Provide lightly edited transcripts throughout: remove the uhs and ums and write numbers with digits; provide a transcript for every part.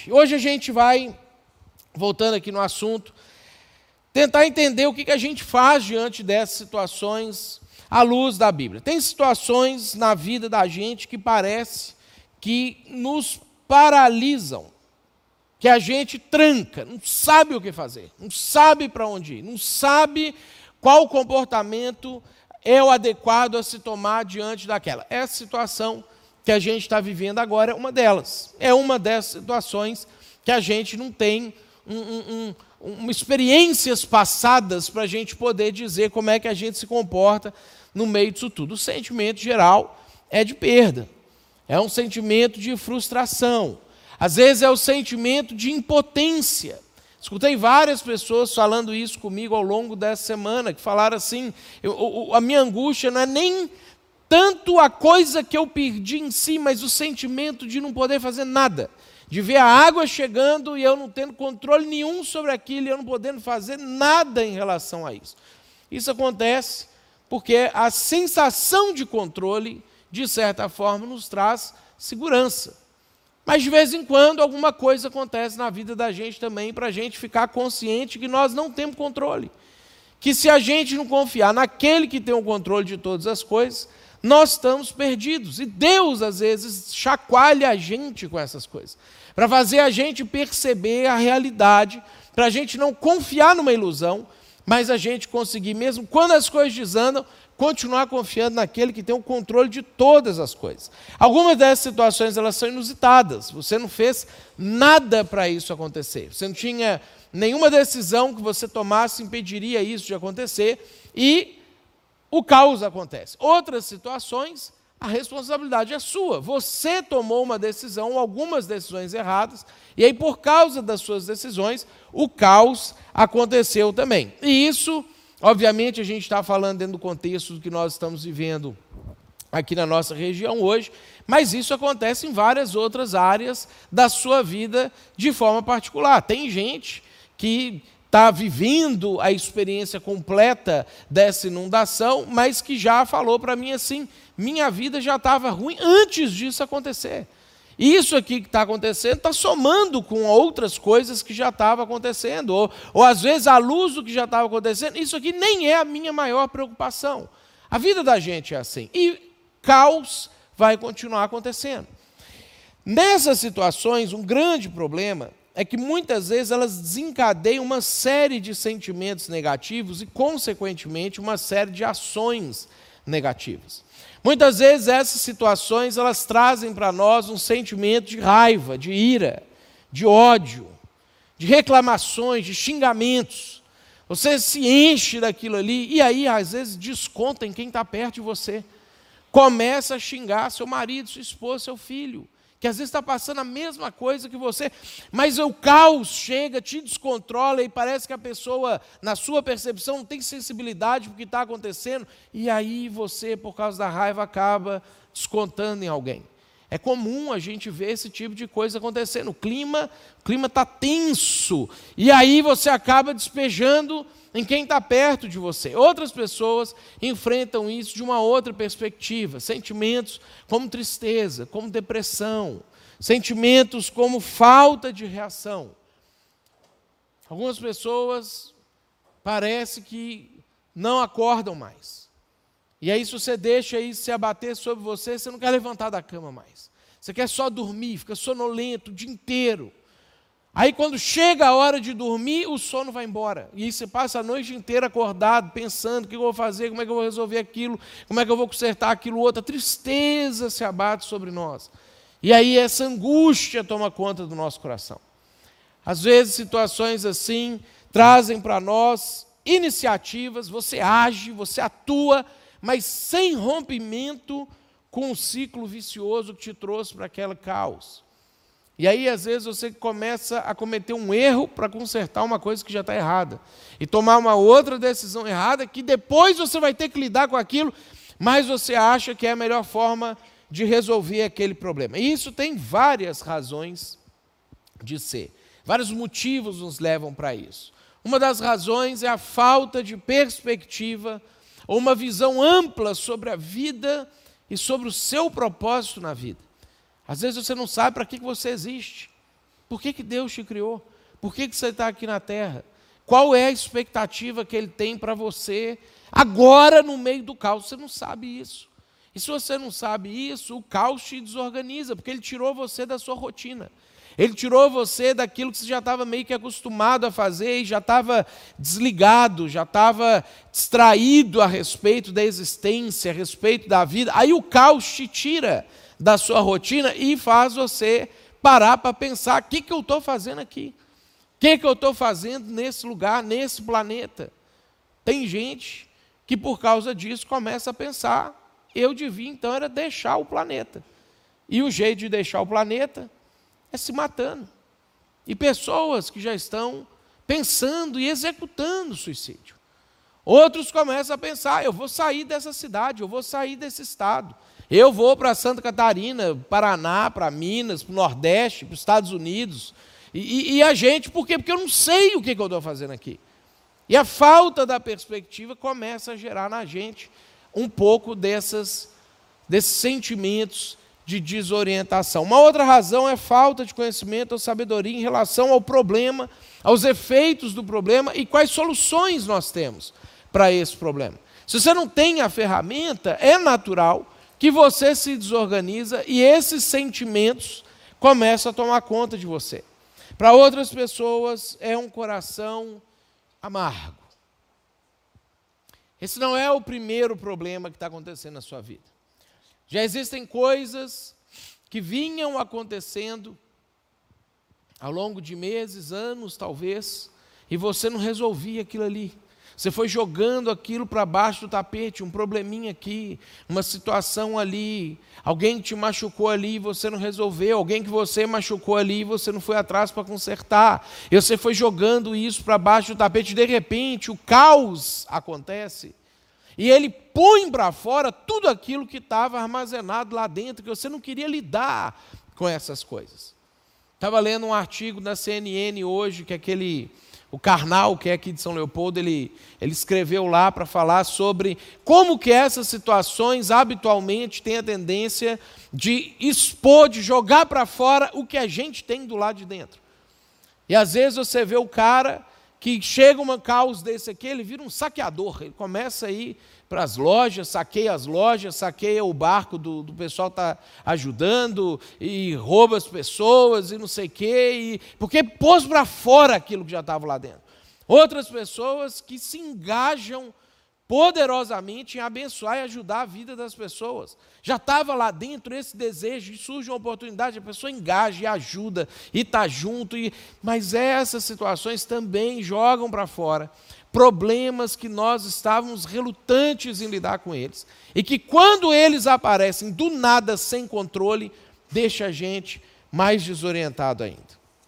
gente. Hoje a gente vai, voltando aqui no assunto, tentar entender o que a gente faz diante dessas situações à luz da Bíblia. Tem situações na vida da gente que parece que nos paralisam, que a gente tranca, não sabe o que fazer, não sabe para onde ir, não sabe qual comportamento é o adequado a se tomar diante daquela. Essa situação que a gente está vivendo agora é uma delas. É uma dessas situações que a gente não tem experiências passadas para a gente poder dizer como é que a gente se comporta no meio disso tudo. O sentimento geral é de perda, é um sentimento de frustração, às vezes é o sentimento de impotência. Escutei várias pessoas falando isso comigo ao longo dessa semana, que falaram assim, a minha angústia não é nem tanto a coisa que eu perdi em si, mas o sentimento de não poder fazer nada, de ver a água chegando e eu não tendo controle nenhum sobre aquilo, e eu não podendo fazer nada em relação a isso. Isso acontece porque a sensação de controle, de certa forma, nos traz segurança. Mas de vez em quando alguma coisa acontece na vida da gente também, para a gente ficar consciente que nós não temos controle. Que se a gente não confiar naquele que tem o controle de todas as coisas, nós estamos perdidos. E Deus, às vezes, chacoalha a gente com essas coisas, para fazer a gente perceber a realidade, para a gente não confiar numa ilusão, mas a gente conseguir, mesmo quando as coisas desandam, continuar confiando naquele que tem o controle de todas as coisas. Algumas dessas situações elas são inusitadas. Você não fez nada para isso acontecer. Você não tinha nenhuma decisão que você tomasse impediria isso de acontecer e o caos acontece. Outras situações, a responsabilidade é sua. Você tomou uma decisão, algumas decisões erradas, e aí por causa das suas decisões, o caos aconteceu também. E isso, obviamente, a gente está falando dentro do contexto do que nós estamos vivendo aqui na nossa região hoje, mas isso acontece em várias outras áreas da sua vida de forma particular. Tem gente que está vivendo a experiência completa dessa inundação, mas que já falou para mim assim, minha vida já estava ruim antes disso acontecer. Isso aqui que está acontecendo está somando com outras coisas que já estavam acontecendo, ou às vezes à luz do que já estava acontecendo, isso aqui nem é a minha maior preocupação. A vida da gente é assim, e caos vai continuar acontecendo. Nessas situações, um grande problema é que muitas vezes elas desencadeiam uma série de sentimentos negativos e, consequentemente, uma série de ações negativas. Muitas vezes essas situações elas trazem para nós um sentimento de raiva, de ira, de ódio, de reclamações, de xingamentos. Você se enche daquilo ali e aí às vezes desconta em quem está perto de você. Começa a xingar seu marido, sua esposa, seu filho, que às vezes está passando a mesma coisa que você, mas o caos chega, te descontrola e parece que a pessoa, na sua percepção, não tem sensibilidade para o que está acontecendo, e aí você, por causa da raiva, acaba descontando em alguém. É comum a gente ver esse tipo de coisa acontecendo. O clima está tenso, e aí você acaba despejando em quem está perto de você. Outras pessoas enfrentam isso de uma outra perspectiva. Sentimentos como tristeza, como depressão, sentimentos como falta de reação. Algumas pessoas parece que não acordam mais. E aí se você deixa isso se abater sobre você, você não quer levantar da cama mais. Você quer só dormir, fica sonolento o dia inteiro. Aí quando chega a hora de dormir, o sono vai embora. E aí você passa a noite inteira acordado, pensando o que eu vou fazer, como é que eu vou resolver aquilo, como é que eu vou consertar aquilo outro. A tristeza se abate sobre nós. E aí essa angústia toma conta do nosso coração. Às vezes situações assim trazem para nós iniciativas, você age, você atua, mas sem rompimento com o ciclo vicioso que te trouxe para aquele caos. E aí, às vezes, você começa a cometer um erro para consertar uma coisa que já está errada. E tomar uma outra decisão errada, que depois você vai ter que lidar com aquilo, mas você acha que é a melhor forma de resolver aquele problema. E isso tem várias razões de ser. Vários motivos nos levam para isso. Uma das razões é a falta de perspectiva, ou uma visão ampla sobre a vida e sobre o seu propósito na vida. Às vezes você não sabe para que você existe. Por que Deus te criou? Por que você está aqui na terra? Qual é a expectativa que Ele tem para você agora no meio do caos? Você não sabe isso. E se você não sabe isso, o caos te desorganiza, porque Ele tirou você da sua rotina. Ele tirou você daquilo que você já estava meio que acostumado a fazer e já estava desligado, já estava distraído a respeito da existência, a respeito da vida. Aí o caos te tira da sua rotina e faz você parar para pensar: o que eu estou fazendo aqui? O que eu estou fazendo nesse lugar, nesse planeta? Tem gente que por causa disso começa a pensar: eu devia então era deixar o planeta. E o jeito de deixar o planeta é se matando. E pessoas que já estão pensando e executando suicídio. Outros começam a pensar: eu vou sair dessa cidade, eu vou sair desse estado. Eu vou para Santa Catarina, Paraná, para Minas, para o Nordeste, para os Estados Unidos. E a gente, por quê? Porque eu não sei o que eu estou fazendo aqui. E a falta da perspectiva começa a gerar na gente um pouco desses sentimentos de desorientação. Uma outra razão é falta de conhecimento ou sabedoria em relação ao problema, aos efeitos do problema e quais soluções nós temos para esse problema. Se você não tem a ferramenta, é natural que você se desorganiza e esses sentimentos começam a tomar conta de você. Para outras pessoas, é um coração amargo. Esse não é o primeiro problema que está acontecendo na sua vida. Já existem coisas que vinham acontecendo ao longo de meses, anos talvez, e você não resolvia aquilo ali. Você foi jogando aquilo para baixo do tapete, um probleminha aqui, uma situação ali, alguém que te machucou ali e você não resolveu, alguém que você machucou ali e você não foi atrás para consertar, e você foi jogando isso para baixo do tapete, de repente o caos acontece, e ele põe para fora tudo aquilo que estava armazenado lá dentro, que você não queria lidar com essas coisas. Estava lendo um artigo da CNN hoje, que o Karnal, que é aqui de São Leopoldo, ele escreveu lá para falar sobre como que essas situações habitualmente têm a tendência de expor, de jogar para fora o que a gente tem do lado de dentro. E às vezes você vê o cara que chega uma causa desse aqui, ele vira um saqueador, ele começa a ir para as lojas, saqueia o barco do pessoal que está ajudando, e rouba as pessoas, e não sei o quê, porque pôs para fora aquilo que já estava lá dentro. Outras pessoas que se engajam poderosamente em abençoar e ajudar a vida das pessoas. Já estava lá dentro esse desejo, e surge uma oportunidade, a pessoa engaja e ajuda, e está junto, mas essas situações também jogam para fora problemas que nós estávamos relutantes em lidar com eles, e que quando eles aparecem do nada, sem controle, deixa a gente mais desorientado ainda.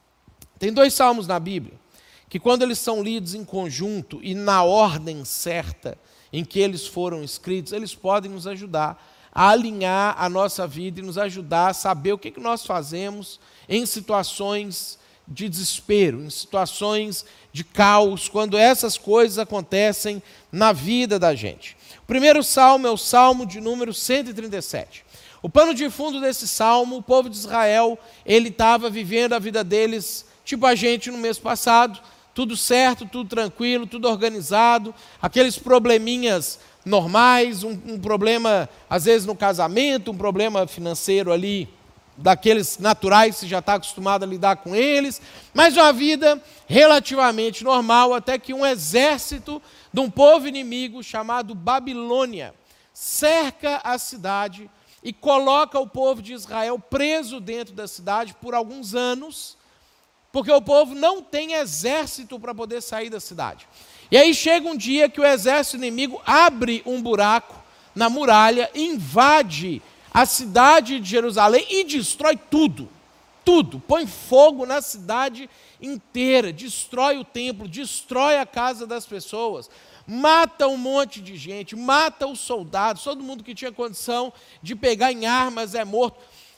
Tem 2 salmos na Bíblia, que quando eles são lidos em conjunto e na ordem certa em que eles foram escritos, eles podem nos ajudar a alinhar a nossa vida e nos ajudar a saber o que nós fazemos em situações de desespero, em situações de caos, quando essas coisas acontecem na vida da gente. O primeiro salmo é o salmo de número 137. O pano de fundo desse salmo, o povo de Israel, ele estava vivendo a vida deles, tipo a gente no mês passado, tudo certo, tudo tranquilo, tudo organizado, aqueles probleminhas normais, um problema às vezes no casamento, um problema financeiro ali, daqueles naturais, você já está acostumado a lidar com eles, mas uma vida relativamente normal, até que um exército de um povo inimigo chamado Babilônia cerca a cidade e coloca o povo de Israel preso dentro da cidade por alguns anos, porque o povo não tem exército para poder sair da cidade. E aí chega um dia que o exército inimigo abre um buraco na muralha, invade a cidade de Jerusalém e destrói tudo, põe fogo na cidade inteira, destrói o templo, destrói a casa das pessoas, mata um monte de gente, mata os soldados, todo mundo que tinha condição de pegar em armas é morto,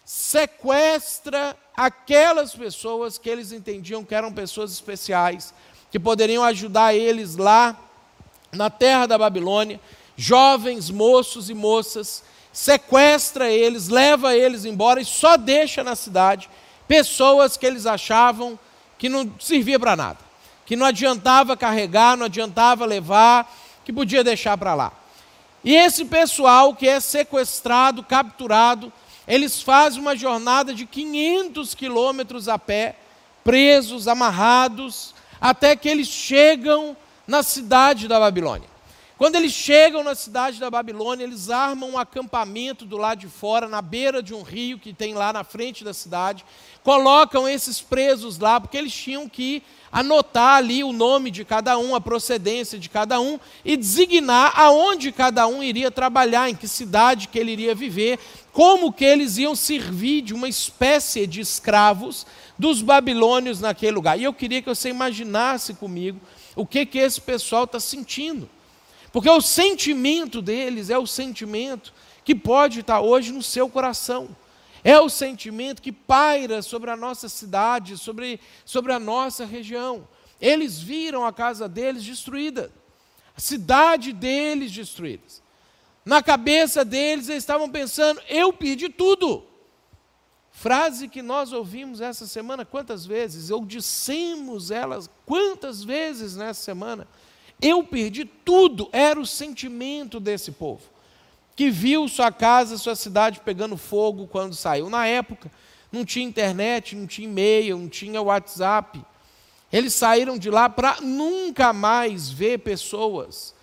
sequestra aquelas pessoas que eles entendiam que eram pessoas especiais, que poderiam ajudar eles lá na terra da Babilônia, jovens, moços e moças, sequestra eles, leva eles embora e só deixa na cidade pessoas que eles achavam que não servia para nada, que não adiantava carregar, não adiantava levar, que podia deixar para lá. E esse pessoal que é sequestrado, capturado, eles fazem uma jornada de 500 quilômetros a pé, presos, amarrados, até que eles chegam na cidade da Babilônia. Quando eles chegam na cidade da Babilônia, eles armam um acampamento do lado de fora, na beira de um rio que tem lá na frente da cidade, colocam esses presos lá, porque eles tinham que anotar ali o nome de cada um, a procedência de cada um, e designar aonde cada um iria trabalhar, em que cidade que ele iria viver, como que eles iam servir de uma espécie de escravos dos babilônios naquele lugar. E eu queria que você imaginasse comigo o que esse pessoal está sentindo. Porque o sentimento deles é o sentimento que pode estar hoje no seu coração. É o sentimento que paira sobre a nossa cidade, sobre a nossa região. Eles viram a casa deles destruída, a cidade deles destruída. Na cabeça deles, eles estavam pensando, eu perdi tudo. Frase que nós ouvimos essa semana quantas vezes? Ou dissemos elas quantas vezes nessa semana? Eu perdi tudo, era o sentimento desse povo, que viu sua casa, sua cidade pegando fogo quando saiu. Na época, não tinha internet, não tinha e-mail, não tinha WhatsApp. Eles saíram de lá para nunca mais ver pessoas,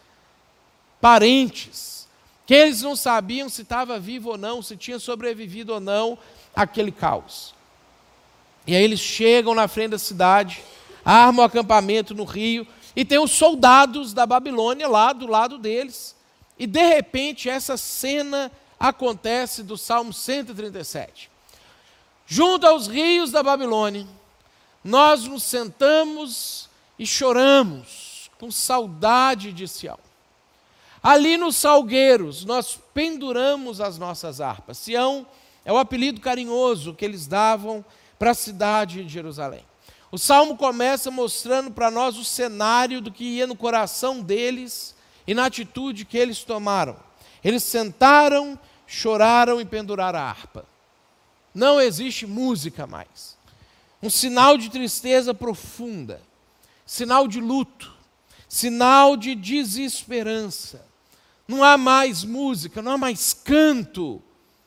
parentes, que eles não sabiam se estava vivo ou não, se tinha sobrevivido ou não àquele caos. E aí eles chegam na frente da cidade, armam o acampamento no rio, e tem os soldados da Babilônia lá do lado deles. E de repente essa cena acontece do Salmo 137. Junto aos rios da Babilônia, nós nos sentamos e choramos com saudade de Sião. Ali nos salgueiros nós penduramos as nossas harpas. Sião é o apelido carinhoso que eles davam para a cidade de Jerusalém. O Salmo começa mostrando para nós o cenário do que ia no coração deles e na atitude que eles tomaram. Eles sentaram, choraram e penduraram a harpa. Não existe música mais. Um sinal de tristeza profunda, sinal de luto, sinal de desesperança. Não há mais música, não há mais canto.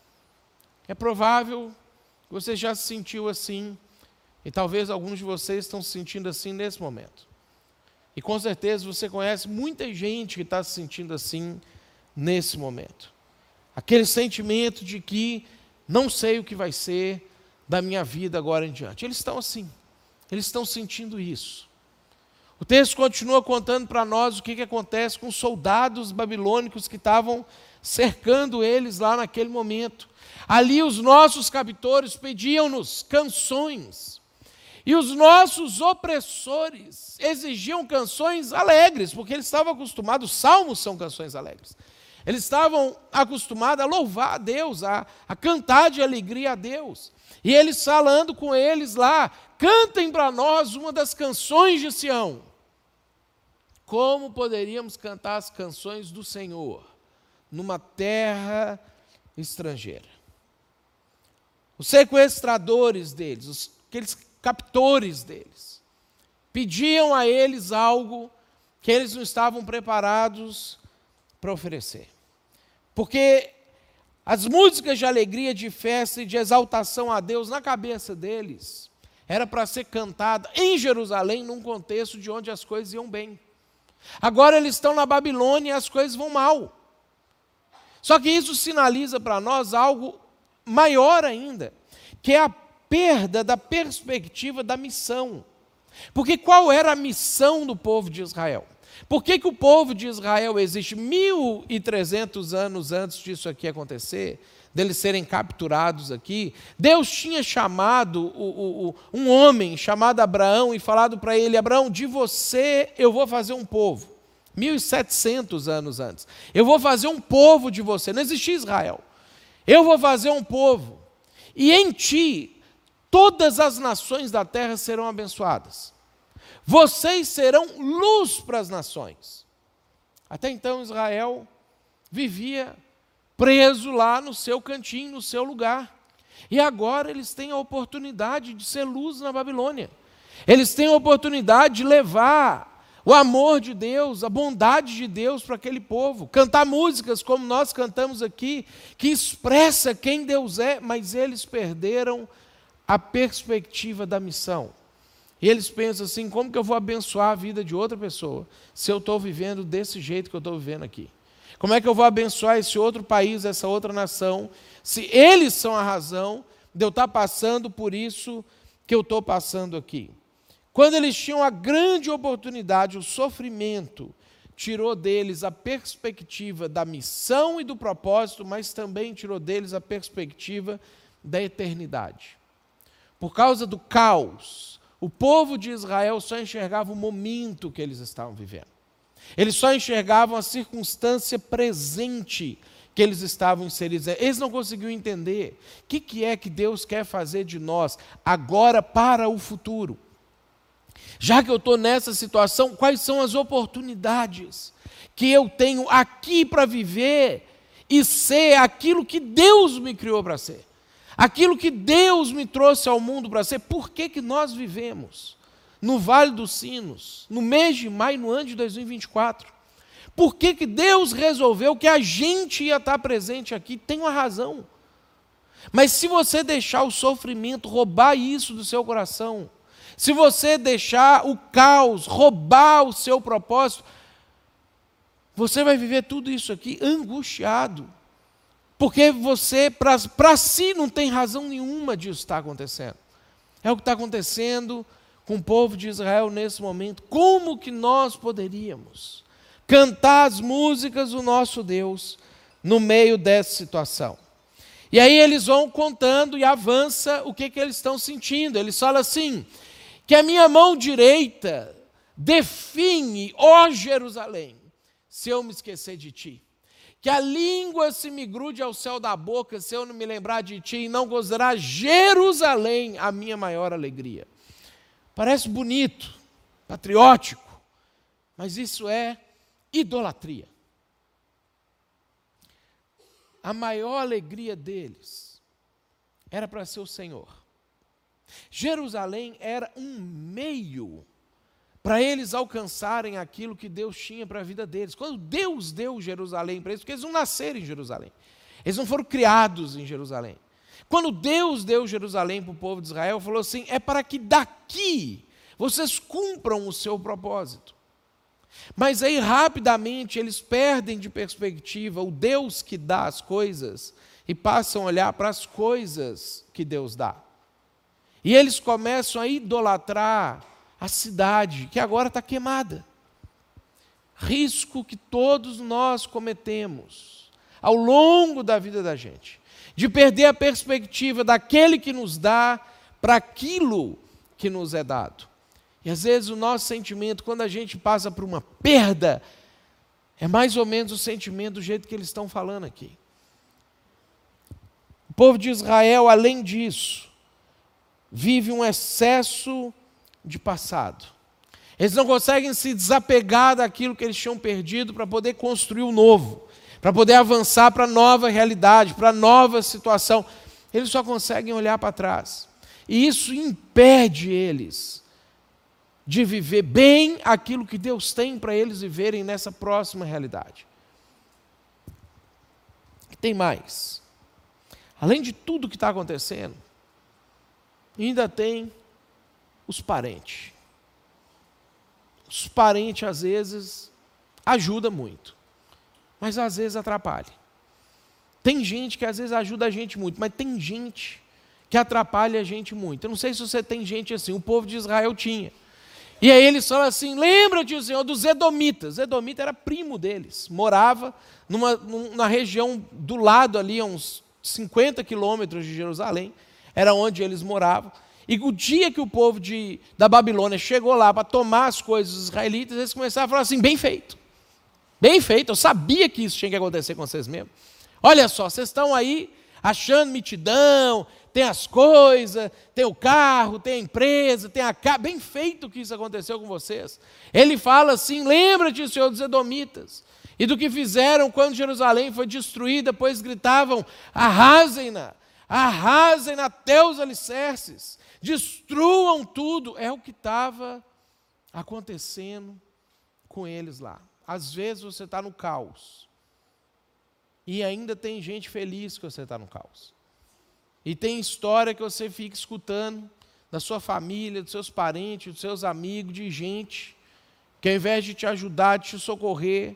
É provável que você já se sentiu assim. E talvez alguns de vocês estão se sentindo assim nesse momento. E com certeza você conhece muita gente que está se sentindo assim nesse momento. Aquele sentimento de que não sei o que vai ser da minha vida agora em diante. Eles estão assim, eles estão sentindo isso. O texto continua contando para nós o que acontece com os soldados babilônicos que estavam cercando eles lá naquele momento. Ali os nossos captores pediam-nos canções. E os nossos opressores exigiam canções alegres, porque eles estavam acostumados, os salmos são canções alegres. Eles estavam acostumados a louvar a Deus, a cantar de alegria a Deus. E eles falando com eles lá, cantem para nós uma das canções de Sião. Como poderíamos cantar as canções do Senhor numa terra estrangeira? Os sequestradores deles, aqueles captores deles, pediam a eles algo que eles não estavam preparados para oferecer. Porque as músicas de alegria, de festa e de exaltação a Deus na cabeça deles era para ser cantada em Jerusalém, num contexto de onde as coisas iam bem. Agora eles estão na Babilônia e as coisas vão mal. Só que isso sinaliza para nós algo maior ainda, que é a perda da perspectiva da missão. Porque qual era a missão do povo de Israel? Por que o povo de Israel existe 1.300 anos antes disso aqui acontecer, deles serem capturados aqui? Deus tinha chamado um homem chamado Abraão e falado para ele: Abraão, de você eu vou fazer um povo. 1.700 anos antes. Eu vou fazer um povo de você. Não existia Israel. Eu vou fazer um povo. E em ti todas as nações da terra serão abençoadas. Vocês serão luz para as nações. Até então Israel vivia preso lá no seu cantinho, no seu lugar. E agora eles têm a oportunidade de ser luz na Babilônia. Eles têm a oportunidade de levar o amor de Deus, a bondade de Deus para aquele povo. Cantar músicas como nós cantamos aqui, que expressa quem Deus é, mas eles perderam a perspectiva da missão. E eles pensam assim, como que eu vou abençoar a vida de outra pessoa se eu estou vivendo desse jeito que eu estou vivendo aqui? Como é que eu vou abençoar esse outro país, essa outra nação, se eles são a razão de eu estar passando por isso que eu estou passando aqui? Quando eles tinham a grande oportunidade, o sofrimento tirou deles a perspectiva da missão e do propósito, mas também tirou deles a perspectiva da eternidade. Por causa do caos, o povo de Israel só enxergava o momento que eles estavam vivendo. Eles só enxergavam a circunstância presente que eles estavam inseridos. Eles não conseguiam entender o que é que Deus quer fazer de nós agora para o futuro. Já que eu estou nessa situação, quais são as oportunidades que eu tenho aqui para viver e ser aquilo que Deus me criou para ser? Aquilo que Deus me trouxe ao mundo para ser. Por que nós vivemos no Vale dos Sinos, no mês de maio, no ano de 2024? Por que Deus resolveu que a gente ia estar presente aqui? Tem uma razão. Mas se você deixar o sofrimento roubar isso do seu coração, se você deixar o caos roubar o seu propósito, você vai viver tudo isso aqui angustiado. Porque você, para si, não tem razão nenhuma disso estar acontecendo. É o que está acontecendo com o povo de Israel nesse momento. Como que nós poderíamos cantar as músicas do nosso Deus no meio dessa situação? E aí eles vão contando e avança o que eles estão sentindo. Eles falam assim, que a minha mão direita define, ó Jerusalém, se eu me esquecer de ti. Que a língua se me grude ao céu da boca, se eu não me lembrar de ti, e não considerar Jerusalém a minha maior alegria. Parece bonito, patriótico, mas isso é idolatria. A maior alegria deles era para ser o Senhor. Jerusalém era um meio para eles alcançarem aquilo que Deus tinha para a vida deles. Quando Deus deu Jerusalém para eles, porque eles não nasceram em Jerusalém, eles não foram criados em Jerusalém. Quando Deus deu Jerusalém para o povo de Israel, falou assim, é para que daqui vocês cumpram o seu propósito. Mas aí rapidamente eles perdem de perspectiva o Deus que dá as coisas e passam a olhar para as coisas que Deus dá. E eles começam a idolatrar a cidade, que agora está queimada. Risco que todos nós cometemos ao longo da vida da gente, de perder a perspectiva daquele que nos dá para aquilo que nos é dado. E às vezes o nosso sentimento, quando a gente passa por uma perda, é mais ou menos o sentimento do jeito que eles estão falando aqui. O povo de Israel, além disso, vive um excesso de passado. Eles não conseguem se desapegar daquilo que eles tinham perdido para poder construir o novo, para poder avançar para a nova realidade, para a nova situação. Eles só conseguem olhar para trás. E isso impede eles de viver bem aquilo que Deus tem para eles viverem nessa próxima realidade. E tem mais. Além de tudo que está acontecendo, ainda tem os parentes. Os parentes, às vezes, ajudam muito, mas às vezes atrapalha. Tem gente que às vezes ajuda a gente muito, mas tem gente que atrapalha a gente muito. Eu não sei se você tem gente assim, o povo de Israel tinha. E aí eles falam assim, lembra-te, Senhor, dos Edomitas. Edomita era primo deles, morava numa região do lado ali, a uns 50 quilômetros de Jerusalém, era onde eles moravam. E o dia que o povo da Babilônia chegou lá para tomar as coisas dos israelitas, eles começaram a falar assim, bem feito, eu sabia que isso tinha que acontecer com vocês mesmo. Olha só, vocês estão aí achando mitidão, tem as coisas, tem o carro, tem a empresa, tem a casa, bem feito que isso aconteceu com vocês. Ele fala assim, lembra-te, Senhor, dos Edomitas, e do que fizeram quando Jerusalém foi destruída, pois gritavam, arrasem-na, arrasem até os alicerces, destruam tudo. É o que estava acontecendo com eles lá. Às vezes você está no caos, e ainda tem gente feliz que você está no caos. E tem história que você fica escutando da sua família, dos seus parentes, dos seus amigos, de gente que ao invés de te ajudar, de te socorrer,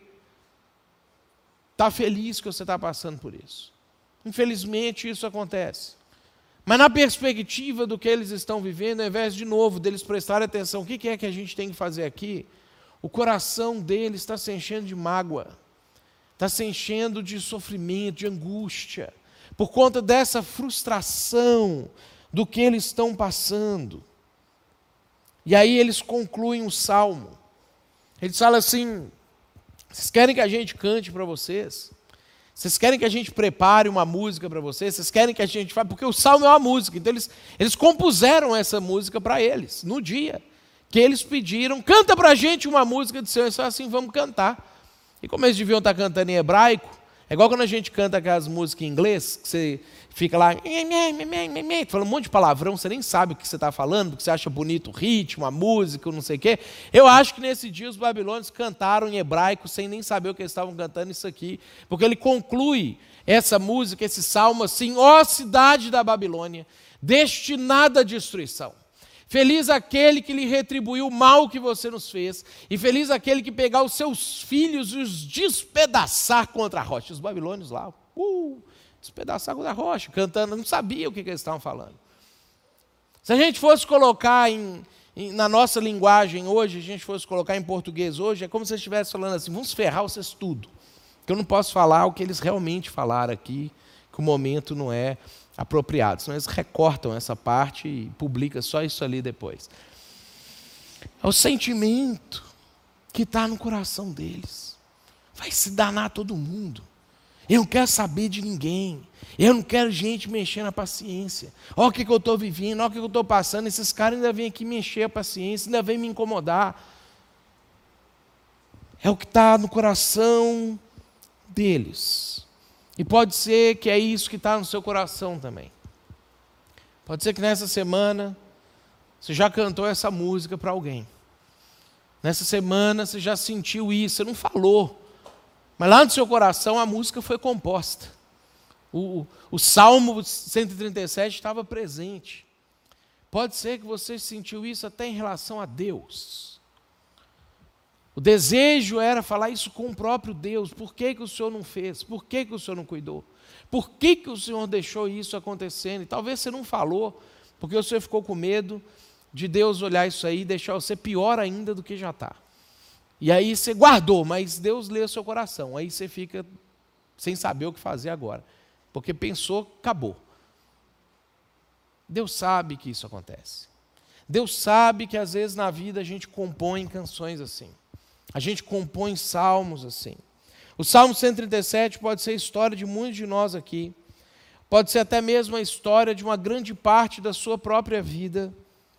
está feliz que você está passando por isso. Infelizmente isso acontece. Mas na perspectiva do que eles estão vivendo, ao invés de novo deles prestarem atenção, o que é que a gente tem que fazer aqui? O coração deles está se enchendo de mágoa, está se enchendo de sofrimento, de angústia, por conta dessa frustração do que eles estão passando. E aí eles concluem o salmo. Eles falam assim: vocês querem que a gente cante para vocês? Vocês querem que a gente prepare uma música para vocês? Vocês querem que a gente faça? Porque o salmo é uma música. Então eles compuseram essa música para eles, no dia que eles pediram: canta para a gente uma música do Senhor. Eles falaram assim: vamos cantar. E como eles deviam estar cantando em hebraico, é igual quando a gente canta aquelas músicas em inglês, que você fica lá, falando um monte de palavrão, você nem sabe o que você está falando, porque você acha bonito o ritmo, a música, não sei o quê. Eu acho que nesse dia os babilônios cantaram em hebraico, sem nem saber o que eles estavam cantando isso aqui, porque ele conclui essa música, esse salmo assim: ó cidade da Babilônia, destinada à destruição. Feliz aquele que lhe retribuiu o mal que você nos fez, e feliz aquele que pegar os seus filhos e os despedaçar contra a rocha. Os babilônios lá, despedaçar contra a rocha, cantando, não sabia o que eles estavam falando. Se a gente fosse colocar na nossa linguagem hoje, a gente fosse colocar em português hoje, é como se eles estivessem falando assim: vamos ferrar vocês tudo, que eu não posso falar o que eles realmente falaram aqui, que o momento não é apropriado, senão eles recortam essa parte e publicam só isso ali depois. É o sentimento que está no coração deles. Vai se danar todo mundo. Eu não quero saber de ninguém. Eu não quero gente mexendo a paciência. Olha o que eu estou vivendo, olha o que eu estou passando. Esses caras ainda vêm aqui mexer a paciência, ainda vêm me incomodar. É o que está no coração deles. E pode ser que é isso que está no seu coração também. Pode ser que nessa semana você já cantou essa música para alguém. Nessa semana você já sentiu isso, você não falou. Mas lá no seu coração a música foi composta. O Salmo 137 estava presente. Pode ser que você sentiu isso até em relação a Deus. O desejo era falar isso com o próprio Deus. Por que o Senhor não fez? Por que o Senhor não cuidou? Por que o Senhor deixou isso acontecendo? E talvez você não falou, porque você ficou com medo de Deus olhar isso aí e deixar você pior ainda do que já está. E aí você guardou, mas Deus lê o seu coração. Aí você fica sem saber o que fazer agora. Porque pensou, acabou. Deus sabe que isso acontece. Deus sabe que às vezes na vida a gente compõe canções assim. A gente compõe salmos assim. O Salmo 137 pode ser a história de muitos de nós aqui. Pode ser até mesmo a história de uma grande parte da sua própria vida.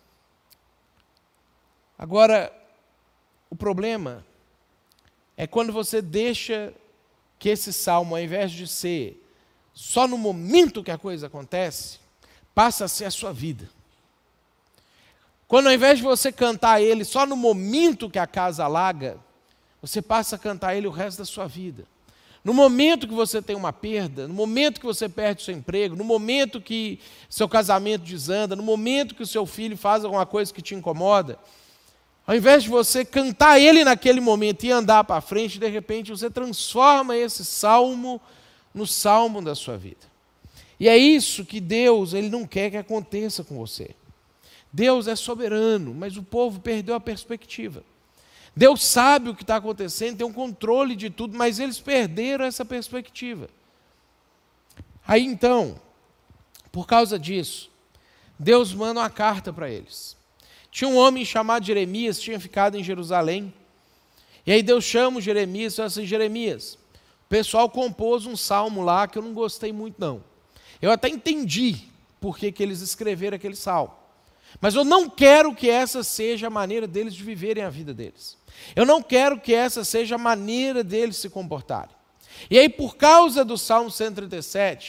Agora, o problema é quando você deixa que esse salmo, ao invés de ser só no momento que a coisa acontece, passa a ser a sua vida. Quando ao invés de você cantar ele só no momento que a casa alaga, você passa a cantar ele o resto da sua vida. No momento que você tem uma perda, no momento que você perde o seu emprego, no momento que seu casamento desanda, no momento que o seu filho faz alguma coisa que te incomoda, ao invés de você cantar ele naquele momento e andar para frente, de repente você transforma esse salmo no salmo da sua vida. E é isso que Deus, Ele não quer que aconteça com você. Deus é soberano, mas o povo perdeu a perspectiva. Deus sabe o que está acontecendo, tem um controle de tudo, mas eles perderam essa perspectiva. Aí então, por causa disso, Deus manda uma carta para eles. Tinha um homem chamado Jeremias, tinha ficado em Jerusalém. E aí Deus chama o Jeremias e fala assim: Jeremias, o pessoal compôs um salmo lá que eu não gostei muito não. Eu até entendi por que eles escreveram aquele salmo. Mas eu não quero que essa seja a maneira deles de viverem a vida deles. Eu não quero que essa seja a maneira deles se comportarem. E aí, por causa do Salmo 137,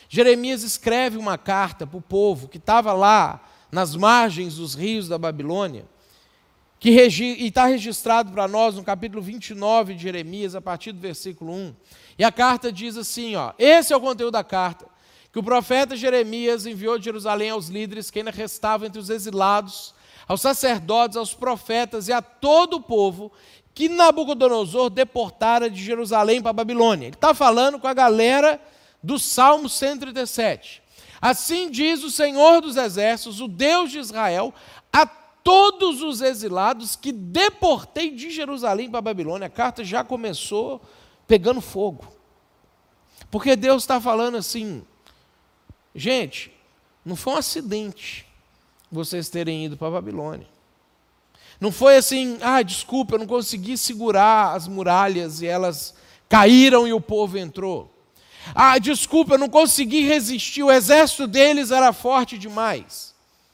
Jeremias escreve uma carta para o povo que estava lá nas margens dos rios da Babilônia, e está registrado para nós no capítulo 29 de Jeremias, a partir do versículo 1. E a carta diz assim, esse é o conteúdo da carta, que o profeta Jeremias enviou de Jerusalém aos líderes que ainda restavam entre os exilados, aos sacerdotes, aos profetas e a todo o povo que Nabucodonosor deportara de Jerusalém para a Babilônia. Ele está falando com a galera do Salmo 137. Assim diz o Senhor dos Exércitos, o Deus de Israel, a todos os exilados que deportei de Jerusalém para a Babilônia. A carta já começou pegando fogo. Porque Deus está falando assim, gente, não foi um acidente vocês terem ido para a Babilônia. Não foi assim, desculpa, eu não consegui segurar as muralhas e elas caíram e o povo entrou. Desculpa, eu não consegui resistir, o exército deles era forte demais.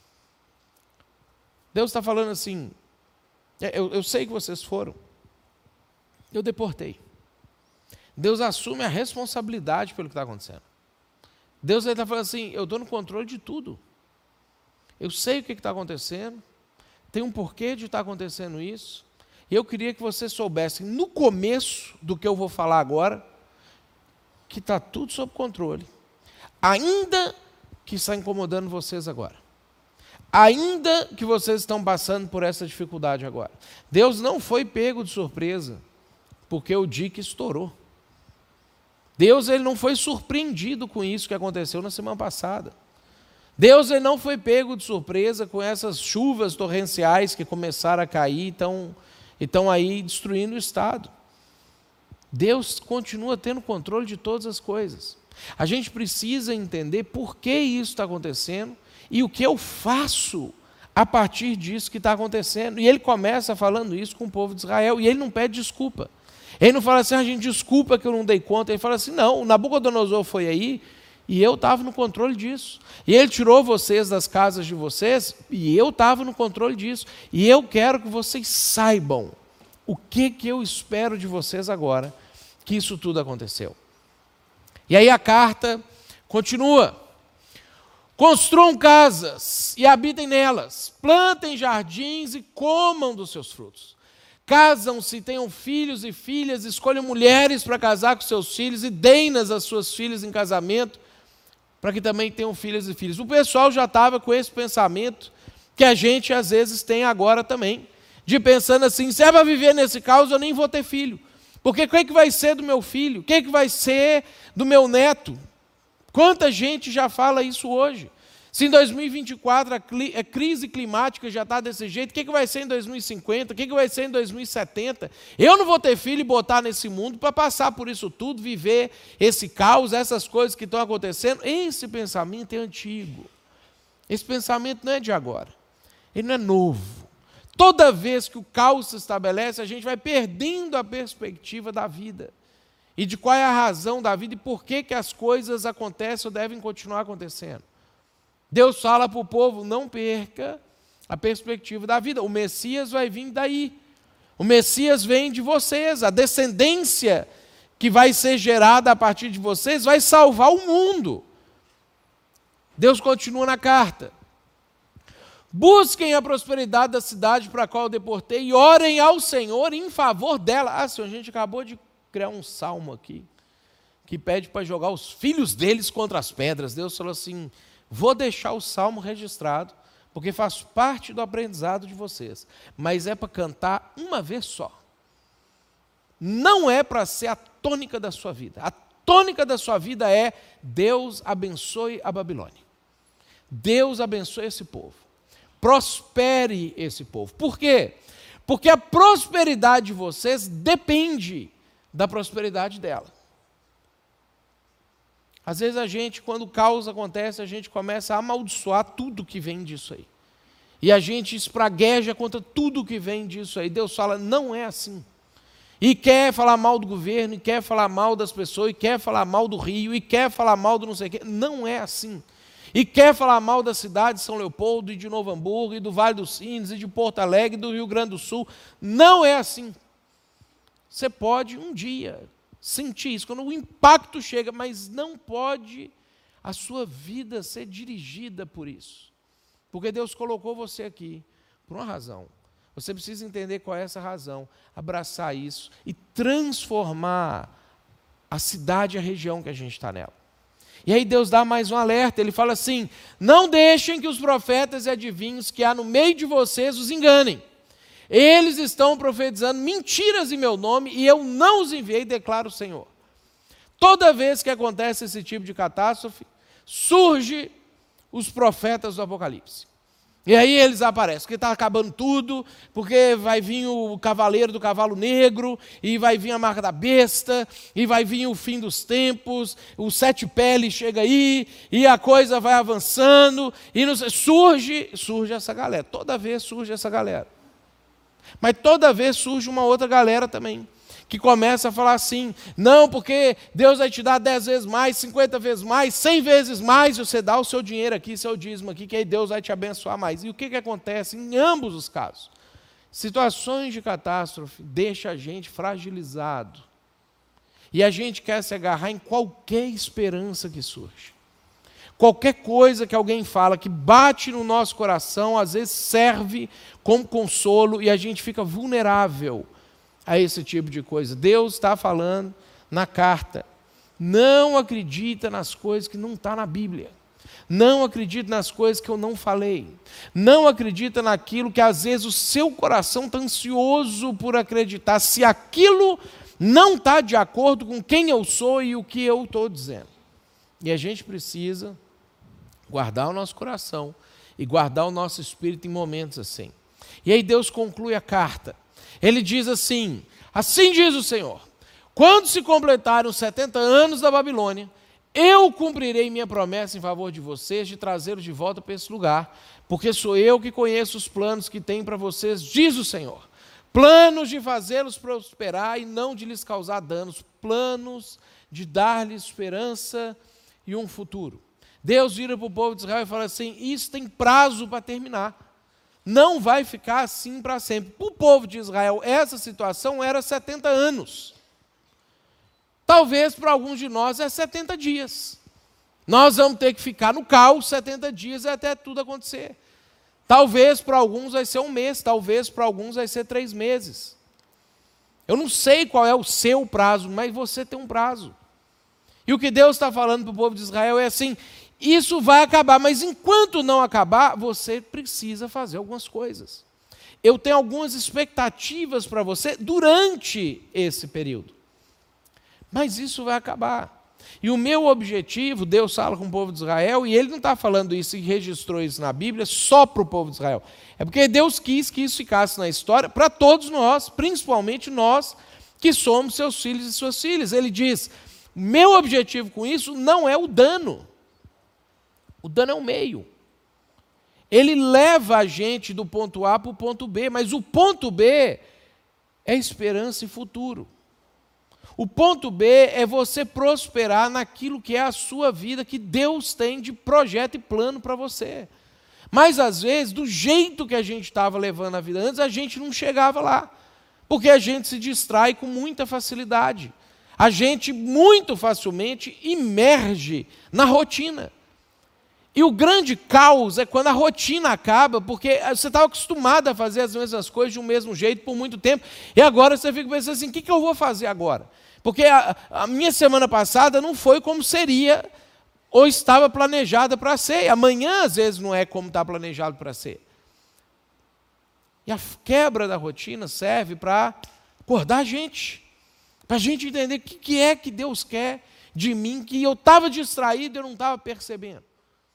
Deus está falando assim, eu sei que vocês foram, eu deportei. Deus assume a responsabilidade pelo que está acontecendo. Deus está falando assim, eu estou no controle de tudo. Eu sei o que está acontecendo, tem um porquê de estar acontecendo isso, e eu queria que vocês soubessem, no começo do que eu vou falar agora, que está tudo sob controle, ainda que está incomodando vocês agora. Ainda que vocês estão passando por essa dificuldade agora. Deus não foi pego de surpresa, porque o dique estourou. Deus ele não foi surpreendido com isso que aconteceu na semana passada. Deus ele não foi pego de surpresa com essas chuvas torrenciais que começaram a cair e estão aí destruindo o estado. Deus continua tendo controle de todas as coisas. A gente precisa entender por que isso está acontecendo, e o que eu faço a partir disso que está acontecendo. E ele começa falando isso com o povo de Israel, e ele não pede desculpa. Ele não fala assim, gente, desculpa que eu não dei conta. Ele fala assim, não, o Nabucodonosor foi aí, e eu estava no controle disso. E ele tirou vocês das casas de vocês, e eu estava no controle disso. E eu quero que vocês saibam o que eu espero de vocês agora, que isso tudo aconteceu. E aí a carta continua. Construam casas e habitem nelas, plantem jardins e comam dos seus frutos. Casam-se, tenham filhos e filhas, escolham mulheres para casar com seus filhos e deem-nas às suas filhas em casamento, para que também tenham filhas e filhos. O pessoal já estava com esse pensamento que a gente às vezes tem agora também, de pensando assim, se é para viver nesse caos eu nem vou ter filho, porque o que vai ser do meu filho? O que vai ser do meu neto? Quanta gente já fala isso hoje? Se em 2024 a crise climática já está desse jeito, o que vai ser em 2050? O que vai ser em 2070? Eu não vou ter filho e botar nesse mundo para passar por isso tudo, viver esse caos, essas coisas que estão acontecendo. Esse pensamento é antigo. Esse pensamento não é de agora. Ele não é novo. Toda vez que o caos se estabelece, a gente vai perdendo a perspectiva da vida. E de qual é a razão da vida e por que as coisas acontecem ou devem continuar acontecendo. Deus fala para o povo, não perca a perspectiva da vida. O Messias vai vir daí. O Messias vem de vocês. A descendência que vai ser gerada a partir de vocês vai salvar o mundo. Deus continua na carta. Busquem a prosperidade da cidade para a qual eu deportei e orem ao Senhor em favor dela. Senhor, a gente acabou de criar um salmo aqui, que pede para jogar os filhos deles contra as pedras. Deus falou assim, vou deixar o salmo registrado, porque faz parte do aprendizado de vocês, mas é para cantar uma vez só. Não é para ser a tônica da sua vida. A tônica da sua vida é Deus abençoe a Babilônia. Deus abençoe esse povo. Prospere esse povo. Por quê? Porque a prosperidade de vocês depende da prosperidade dela. Às vezes a gente, quando o caos acontece, a gente começa a amaldiçoar tudo que vem disso aí. E a gente espragueja contra tudo que vem disso aí. Deus fala, não é assim. E quer falar mal do governo, e quer falar mal das pessoas, e quer falar mal do Rio, e quer falar mal do não sei o quê. Não é assim. E quer falar mal da cidade de São Leopoldo, e de Novo Hamburgo, e do Vale dos Sinos, e de Porto Alegre, e do Rio Grande do Sul. Não é assim. Você pode um dia sentir isso, quando o impacto chega, mas não pode a sua vida ser dirigida por isso. Porque Deus colocou você aqui por uma razão. Você precisa entender qual é essa razão, abraçar isso e transformar a cidade e a região que a gente está nela. E aí Deus dá mais um alerta, ele fala assim: não deixem que os profetas e adivinhos que há no meio de vocês os enganem. Eles estão profetizando mentiras em meu nome e eu não os enviei, declara o Senhor. Toda vez que acontece esse tipo de catástrofe, surge os profetas do Apocalipse. E aí eles aparecem, porque está acabando tudo, porque vai vir o cavaleiro do cavalo negro, e vai vir a marca da besta, e vai vir o fim dos tempos, o sete peles chega aí, e a coisa vai avançando, e surge essa galera, toda vez surge essa galera. Mas toda vez surge uma outra galera também, que começa a falar assim: não, porque Deus vai te dar 10 vezes mais, 50 vezes mais, 100 vezes mais, e você dá o seu dinheiro aqui, seu dízimo aqui, que aí Deus vai te abençoar mais. E o que acontece em ambos os casos? Situações de catástrofe deixam a gente fragilizado. E a gente quer se agarrar em qualquer esperança que surge. Qualquer coisa que alguém fala que bate no nosso coração, às vezes serve como consolo e a gente fica vulnerável a esse tipo de coisa. Deus está falando na carta: não acredita nas coisas que não estão na Bíblia. Não acredita nas coisas que eu não falei. Não acredita naquilo que às vezes o seu coração está ansioso por acreditar, se aquilo não está de acordo com quem eu sou e o que eu estou dizendo. E a gente precisa guardar o nosso coração e guardar o nosso espírito em momentos assim. E aí Deus conclui a carta. Ele diz assim: assim diz o Senhor, quando se completarem os 70 anos da Babilônia, eu cumprirei minha promessa em favor de vocês, de trazê-los de volta para esse lugar, porque sou eu que conheço os planos que tenho para vocês, diz o Senhor. Planos de fazê-los prosperar e não de lhes causar danos, planos de dar-lhes esperança e um futuro. Deus vira para o povo de Israel e fala assim: isso tem prazo para terminar. Não vai ficar assim para sempre. Para o povo de Israel, essa situação era 70 anos. Talvez para alguns de nós é 70 dias. Nós vamos ter que ficar no caos 70 dias até tudo acontecer. Talvez para alguns vai ser um mês, talvez para alguns vai ser 3 meses. Eu não sei qual é o seu prazo, mas você tem um prazo. E o que Deus está falando para o povo de Israel é assim: isso vai acabar, mas enquanto não acabar, você precisa fazer algumas coisas. Eu tenho algumas expectativas para você durante esse período. Mas isso vai acabar. E o meu objetivo, Deus fala com o povo de Israel, e Ele não está falando isso e registrou isso na Bíblia só para o povo de Israel. É porque Deus quis que isso ficasse na história para todos nós, principalmente nós que somos seus filhos e suas filhas. Ele diz: meu objetivo com isso não é o dano. O dano é o meio. Ele leva a gente do ponto A para o ponto B, mas o ponto B é esperança e futuro. O ponto B é você prosperar naquilo que é a sua vida, que Deus tem de projeto e plano para você. Mas, às vezes, do jeito que a gente estava levando a vida antes, a gente não chegava lá, porque a gente se distrai com muita facilidade. A gente, muito facilmente, imerge na rotina. E o grande caos é quando a rotina acaba, porque você estava acostumado a fazer as mesmas coisas de um mesmo jeito por muito tempo, e agora você fica pensando assim: o que eu vou fazer agora? Porque a minha semana passada não foi como seria ou estava planejada para ser. Amanhã, às vezes, não é como está planejado para ser. E a quebra da rotina serve para acordar a gente, para a gente entender o que é que Deus quer de mim, que eu estava distraído e eu não estava percebendo.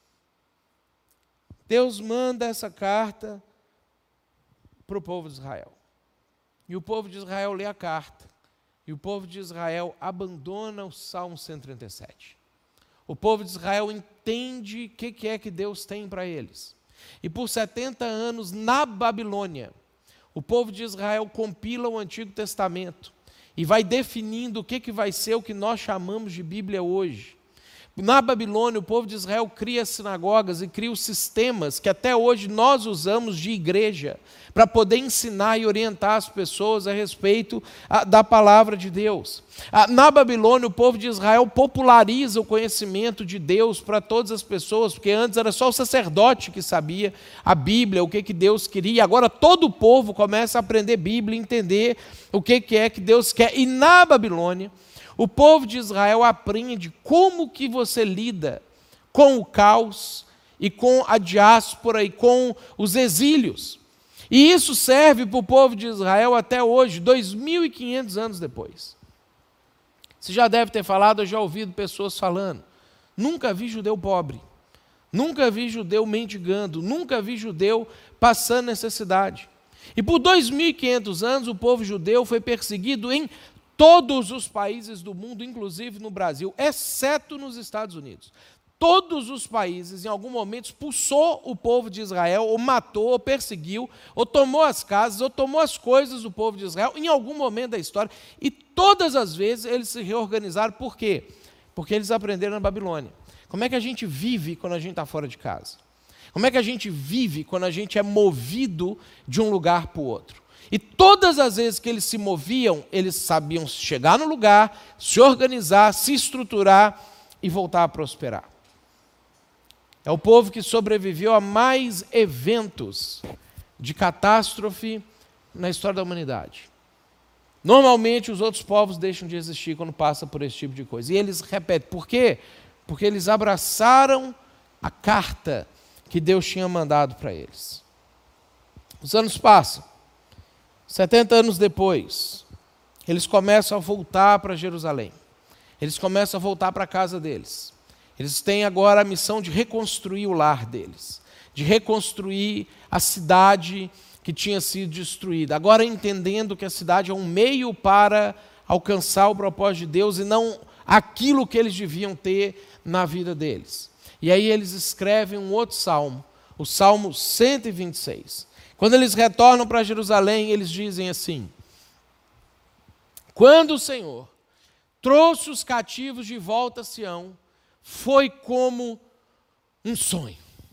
Deus manda essa carta para o povo de Israel. E o povo de Israel lê a carta. E o povo de Israel abandona o Salmo 137. O povo de Israel entende o que é que Deus tem para eles. E por 70 anos, na Babilônia, o povo de Israel compila o Antigo Testamento e vai definindo o que vai ser o que nós chamamos de Bíblia hoje. Na Babilônia, o povo de Israel cria sinagogas e cria os sistemas que até hoje nós usamos de igreja para poder ensinar e orientar as pessoas a respeito da palavra de Deus. Na Babilônia, o povo de Israel populariza o conhecimento de Deus para todas as pessoas, porque antes era só o sacerdote que sabia a Bíblia, o que Deus queria. Agora todo o povo começa a aprender Bíblia, entender o que é que Deus quer. E na Babilônia, o povo de Israel aprende como que você lida com o caos e com a diáspora e com os exílios. E isso serve para o povo de Israel até hoje, 2.500 anos depois. Você já deve ter falado, eu já ouvi pessoas falando, nunca vi judeu pobre, nunca vi judeu mendigando, nunca vi judeu passando necessidade. E por 2.500 anos o povo judeu foi perseguido em todos os países do mundo, inclusive no Brasil, exceto nos Estados Unidos. Todos os países, em algum momento, expulsou o povo de Israel, ou matou, ou perseguiu, ou tomou as casas, ou tomou as coisas do povo de Israel, em algum momento da história. E todas as vezes eles se reorganizaram. Por quê? Porque eles aprenderam na Babilônia. Como é que a gente vive quando a gente está fora de casa? Como é que a gente vive quando a gente é movido de um lugar para o outro? E todas as vezes que eles se moviam, eles sabiam chegar no lugar, se organizar, se estruturar e voltar a prosperar. É o povo que sobreviveu a mais eventos de catástrofe na história da humanidade. Normalmente os outros povos deixam de existir quando passa por esse tipo de coisa. E eles repetem. Por quê? Porque eles abraçaram a carta que Deus tinha mandado para eles. Os anos passam. 70 anos depois, eles começam a voltar para Jerusalém. Eles começam a voltar para a casa deles. Eles têm agora a missão de reconstruir o lar deles, de reconstruir a cidade que tinha sido destruída. Agora entendendo que a cidade é um meio para alcançar o propósito de Deus e não aquilo que eles deviam ter na vida deles. E aí eles escrevem um outro salmo, o Salmo 126. Quando eles retornam para Jerusalém, eles dizem assim: quando o Senhor trouxe os cativos de volta a Sião, foi como um sonho.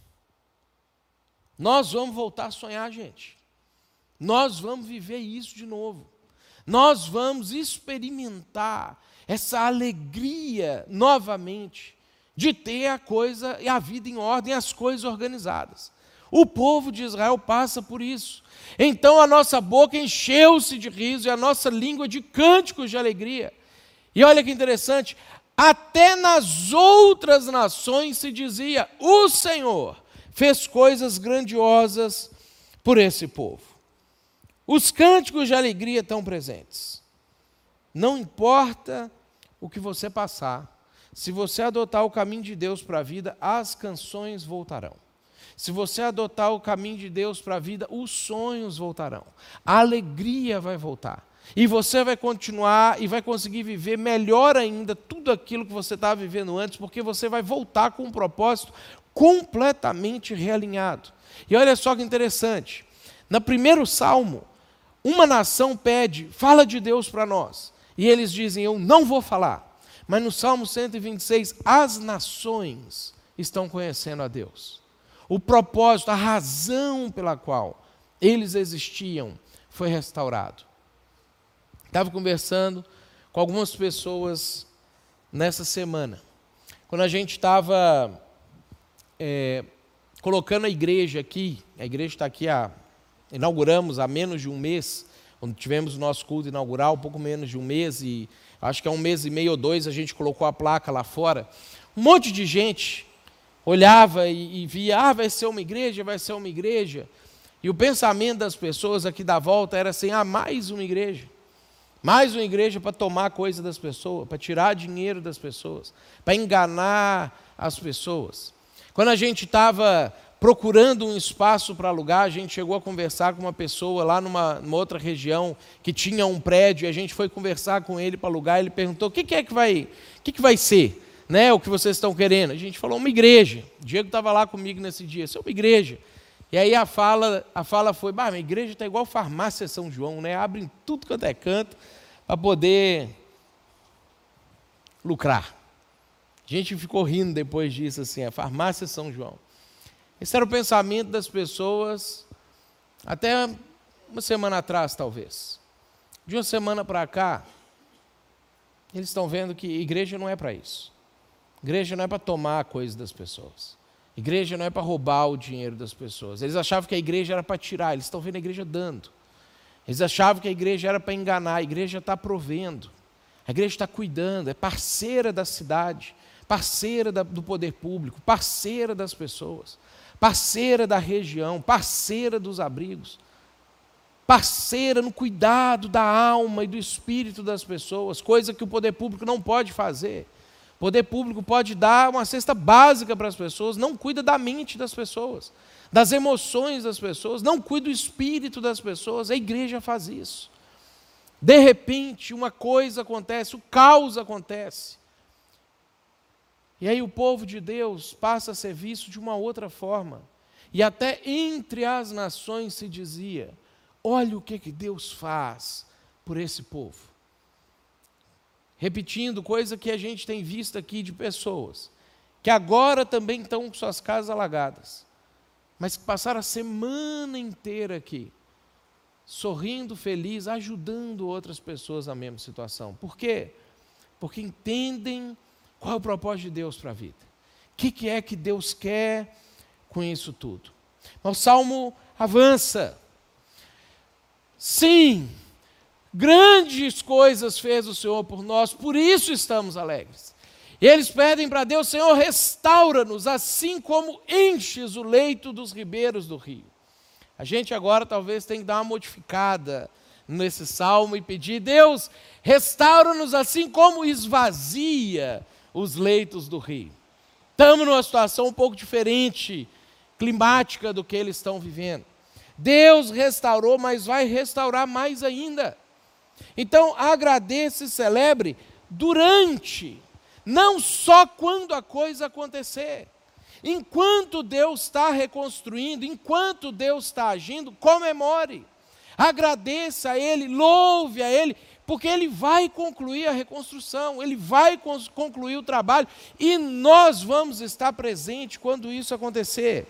Nós vamos voltar a sonhar, gente. Nós vamos viver isso de novo. Nós vamos experimentar essa alegria novamente de ter a coisa e a vida em ordem, as coisas organizadas. O povo de Israel passa por isso. Então a nossa boca encheu-se de riso e a nossa língua de cânticos de alegria. E olha que interessante, até nas outras nações se dizia: o Senhor fez coisas grandiosas por esse povo. Os cânticos de alegria estão presentes. Não importa o que você passar, se você adotar o caminho de Deus para a vida, as canções voltarão. Se você adotar o caminho de Deus para a vida, os sonhos voltarão. A alegria vai voltar. E você vai continuar e vai conseguir viver melhor ainda tudo aquilo que você estava vivendo antes, porque você vai voltar com um propósito completamente realinhado. E olha só que interessante. No primeiro salmo, uma nação pede: fala de Deus para nós. E eles dizem: eu não vou falar. Mas no Salmo 126, as nações estão conhecendo a Deus. O propósito, a razão pela qual eles existiam foi restaurado. Estava conversando com algumas pessoas nessa semana. Quando a gente estava colocando a igreja aqui, a igreja está aqui, inauguramos há menos de um mês, quando tivemos o nosso culto inaugural, um pouco menos de um mês, e acho que há 1 mês e meio ou 2 a gente colocou a placa lá fora. Um monte de gente olhava e via: vai ser uma igreja, vai ser uma igreja. E o pensamento das pessoas aqui da volta era assim: mais uma igreja. Mais uma igreja para tomar coisa das pessoas, para tirar dinheiro das pessoas, para enganar as pessoas. Quando a gente estava procurando um espaço para alugar, a gente chegou a conversar com uma pessoa lá numa outra região que tinha um prédio, e a gente foi conversar com ele para alugar. Ele perguntou: o que vai ser? Né, o que vocês estão querendo? A gente falou: uma igreja. O Diego estava lá comigo nesse dia: isso é uma igreja. E aí a fala foi: a igreja está igual farmácia São João, né? Abrem tudo quanto é canto para poder lucrar. A gente ficou rindo depois disso, assim, a farmácia São João. Esse era o pensamento das pessoas até uma semana atrás, talvez. De uma semana para cá, eles estão vendo que igreja não é para isso. Igreja não é para tomar a coisa das pessoas. Igreja não é para roubar o dinheiro das pessoas. Eles achavam que a igreja era para tirar, eles estão vendo a igreja dando. Eles achavam que a igreja era para enganar, a igreja está provendo. A igreja está cuidando, é parceira da cidade, parceira do poder público, parceira das pessoas, parceira da região, parceira dos abrigos, parceira no cuidado da alma e do espírito das pessoas, coisa que o poder público não pode fazer. O poder público pode dar uma cesta básica para as pessoas, não cuida da mente das pessoas, das emoções das pessoas, não cuida do espírito das pessoas. A igreja faz isso. De repente, uma coisa acontece, o caos acontece. E aí o povo de Deus passa a ser visto de uma outra forma. E até entre as nações se dizia: olha o que Deus faz por esse povo. Repetindo, coisa que a gente tem visto aqui de pessoas, que agora também estão com suas casas alagadas, mas que passaram a semana inteira aqui, sorrindo, feliz, ajudando outras pessoas na mesma situação. Por quê? Porque entendem qual é o propósito de Deus para a vida. O que é que Deus quer com isso tudo? Mas o Salmo avança. Sim, grandes coisas fez o Senhor por nós, por isso estamos alegres. E eles pedem para Deus: Senhor, restaura-nos, assim como enches o leito dos ribeiros do rio. A gente agora talvez tenha que dar uma modificada nesse salmo e pedir: Deus, restaura-nos assim como esvazia os leitos do rio. Estamos numa situação um pouco diferente, climática, do que eles estão vivendo. Deus restaurou, mas vai restaurar mais ainda. Então, agradeça e celebre durante, não só quando a coisa acontecer. Enquanto Deus está reconstruindo, enquanto Deus está agindo, comemore. Agradeça a Ele, louve a Ele, porque Ele vai concluir a reconstrução, Ele vai concluir o trabalho, e nós vamos estar presentes quando isso acontecer.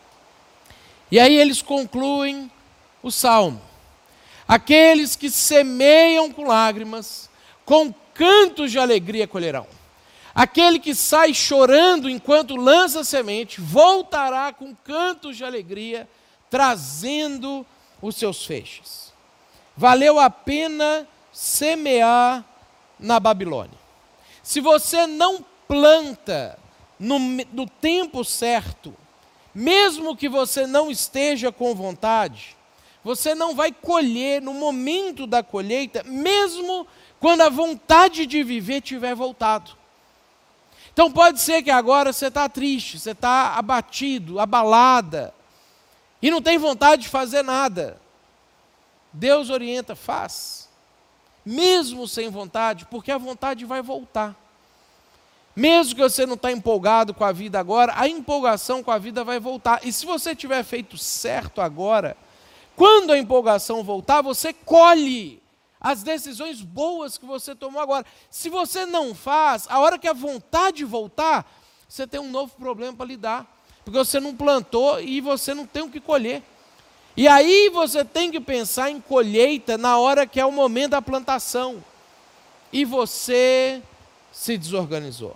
E aí eles concluem o salmo: aqueles que semeiam com lágrimas, com cantos de alegria colherão. Aquele que sai chorando enquanto lança semente, voltará com cantos de alegria, trazendo os seus feixes. Valeu a pena semear na Babilônia. Se você não planta no tempo certo, mesmo que você não esteja com vontade, você não vai colher no momento da colheita, mesmo quando a vontade de viver tiver voltado. Então pode ser que agora você está triste, você está abatido, abalada, e não tem vontade de fazer nada. Deus orienta: faz, mesmo sem vontade, porque a vontade vai voltar. Mesmo que você não está empolgado com a vida agora, a empolgação com a vida vai voltar. E se você tiver feito certo agora, quando a empolgação voltar, você colhe as decisões boas que você tomou agora. Se você não faz, a hora que a vontade voltar, você tem um novo problema para lidar, porque você não plantou e você não tem o que colher. E aí você tem que pensar em colheita na hora que é o momento da plantação. E você se desorganizou.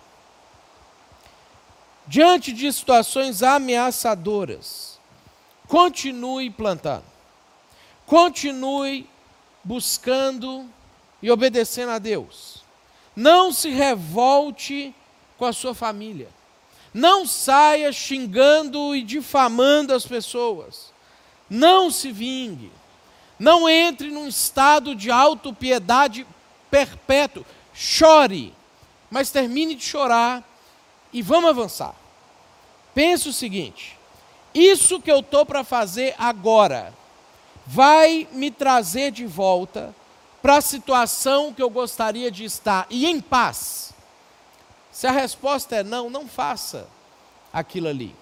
Diante de situações ameaçadoras, continue plantando. Continue buscando e obedecendo a Deus. Não se revolte com a sua família. Não saia xingando e difamando as pessoas. Não se vingue. Não entre num estado de autopiedade perpétuo. Chore, mas termine de chorar e vamos avançar. Pense o seguinte: isso que eu estou para fazer agora vai me trazer de volta para a situação que eu gostaria de estar e em paz? Se a resposta é não, não faça aquilo ali.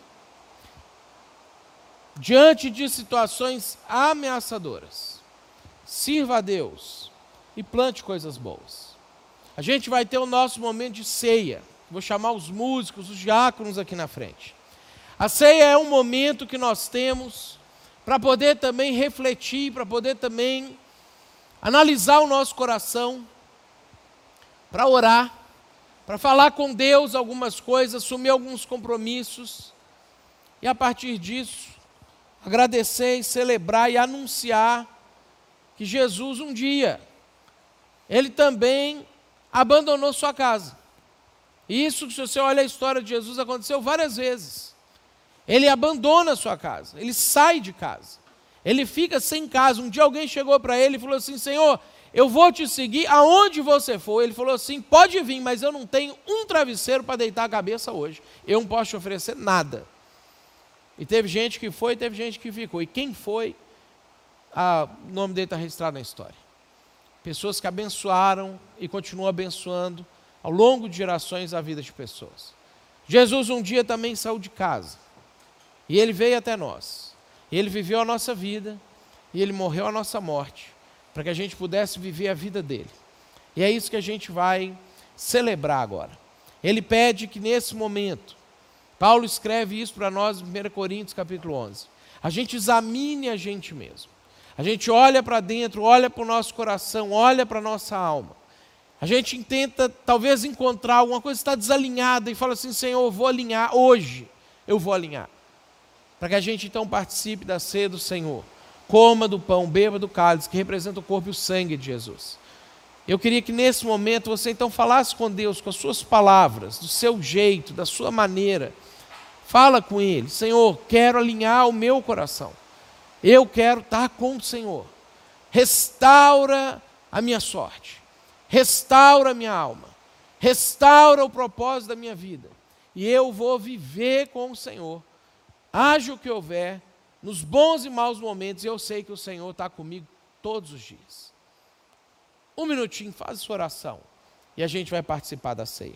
Diante de situações ameaçadoras, sirva a Deus e plante coisas boas. A gente vai ter o nosso momento de ceia. Vou chamar os músicos, os diáconos aqui na frente. A ceia é um momento que nós temos para poder também refletir, para poder também analisar o nosso coração, para orar, para falar com Deus algumas coisas, assumir alguns compromissos e a partir disso agradecer e celebrar e anunciar que Jesus um dia, ele também abandonou sua casa. Isso, se você olha a história de Jesus, aconteceu várias vezes. Ele abandona a sua casa, ele sai de casa, ele fica sem casa. Um dia alguém chegou para ele e falou assim: Senhor, eu vou te seguir aonde você for. Ele falou assim: pode vir, mas eu não tenho um travesseiro para deitar a cabeça hoje. Eu não posso te oferecer nada. E teve gente que foi, teve gente que ficou. E quem foi, o nome dele está registrado na história. Pessoas que abençoaram e continuam abençoando ao longo de gerações a vida de pessoas. Jesus um dia também saiu de casa. E ele veio até nós. E ele viveu a nossa vida. E ele morreu a nossa morte, para que a gente pudesse viver a vida dele. E é isso que a gente vai celebrar agora. Ele pede que nesse momento, Paulo escreve isso para nós em 1 Coríntios capítulo 11, a gente examine a gente mesmo. A gente olha para dentro, olha para o nosso coração, olha para a nossa alma. A gente tenta talvez encontrar alguma coisa que está desalinhada e fala assim: Senhor, eu vou alinhar hoje, eu vou alinhar. Para que a gente então participe da ceia do Senhor. Coma do pão, beba do cálice, que representa o corpo e o sangue de Jesus. Eu queria que nesse momento você então falasse com Deus, com as suas palavras, do seu jeito, da sua maneira. Fala com Ele: Senhor, quero alinhar o meu coração. Eu quero estar com o Senhor. Restaura a minha sorte. Restaura a minha alma. Restaura o propósito da minha vida. E eu vou viver com o Senhor. Haja o que houver, nos bons e maus momentos, eu sei que o Senhor está comigo todos os dias. Um minutinho, faz sua oração e a gente vai participar da ceia.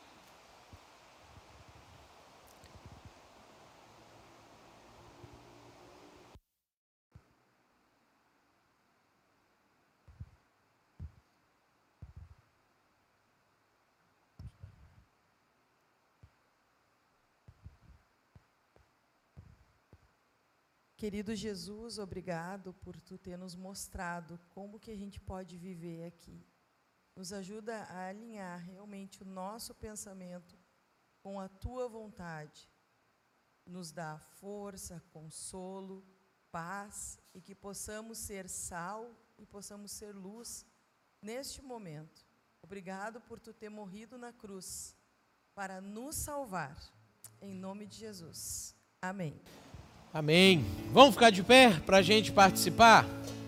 Querido Jesus, obrigado por Tu ter nos mostrado como que a gente pode viver aqui. Nos ajuda a alinhar realmente o nosso pensamento com a Tua vontade. Nos dá força, consolo, paz e que possamos ser sal e possamos ser luz neste momento. Obrigado por Tu ter morrido na cruz para nos salvar. Em nome de Jesus. Amém. Amém. Vamos ficar de pé para a gente participar?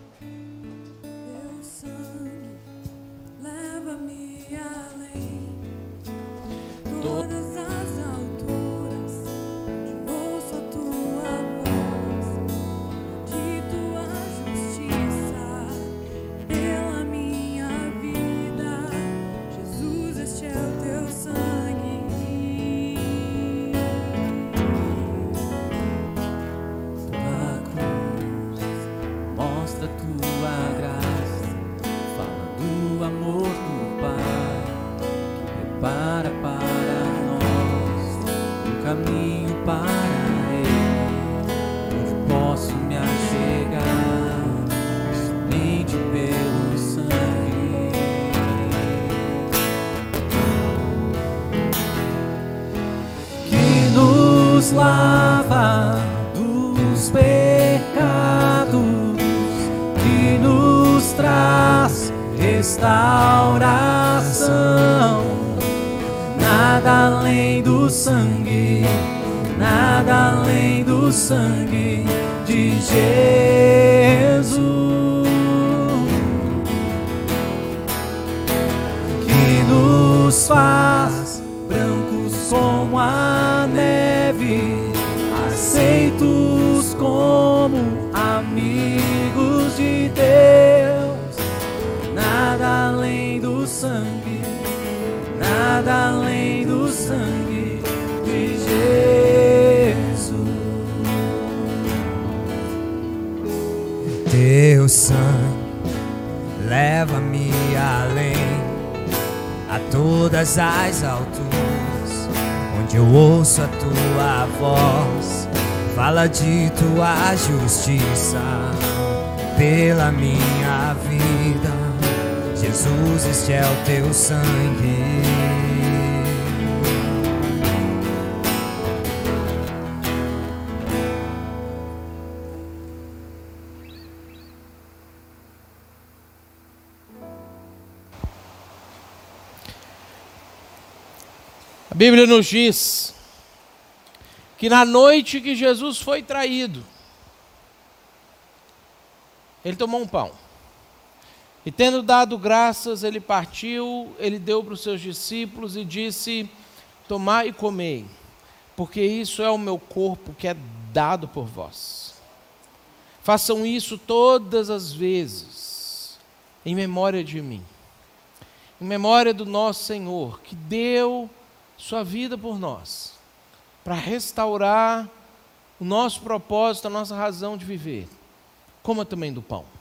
Teu sangue leva-me além, todas as alturas, ouço a tua voz, de tua justiça, pela minha vida, Jesus, este é o teu sangue. Mostra tua graça, fala do amor do Pai, que prepara para nós um caminho para Ele, onde posso me achegar, somente pelo sangue, que nos lava dos pecados, que nos traz restauração. Nada além do sangue, nada além do sangue de Jesus, que nos faz brancos como a neve, aceitos como amigos de Deus. Nada além do sangue, nada além do sangue de Jesus. Teu sangue leva-me além, a todas as alturas, onde eu ouço a tua voz, fala de tua justiça pela minha vida. Jesus, este é o teu sangue. A Bíblia nos diz que na noite que Jesus foi traído, ele tomou um pão. E tendo dado graças, ele partiu, ele deu para os seus discípulos e disse: tomai e comei, porque isso é o meu corpo que é dado por vós. Façam isso todas as vezes, em memória de mim. Em memória do nosso Senhor, que deu sua vida por nós, para restaurar o nosso propósito, a nossa razão de viver. Coma também do pão.